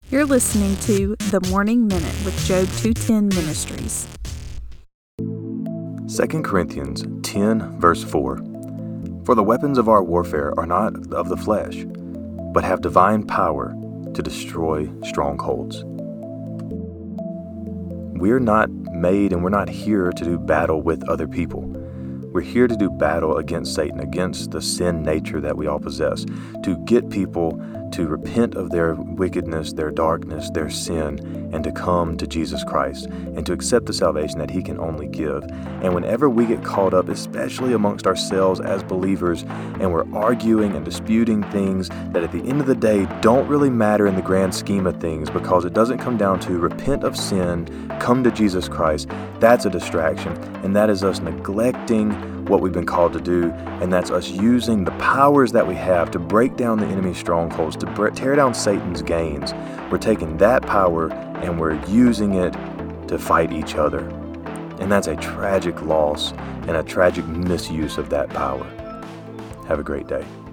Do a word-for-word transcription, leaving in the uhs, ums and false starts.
You're listening to The Morning Minute with Job two ten Ministries. Second Corinthians ten, verse four. For the weapons of our warfare are not of the flesh, but have divine power to destroy strongholds. We're not made and we're not here to do battle with other people. We're here to do battle against Satan, against the sin nature that we all possess, to get people to repent of their wickedness, their darkness, their sin, and to come to Jesus Christ and to accept the salvation that He can only give. And whenever we get caught up, especially amongst ourselves as believers, and we're arguing and disputing things that at the end of the day don't really matter in the grand scheme of things, because it doesn't come down to repent of sin, come to Jesus Christ, that's a distraction, and that is us neglecting what we've been called to do, and that's us using the powers that we have to break down the enemy's strongholds, to bre- tear down Satan's gains. We're taking that power and we're using it to fight each other. And that's a tragic loss and a tragic misuse of that power. Have a great day.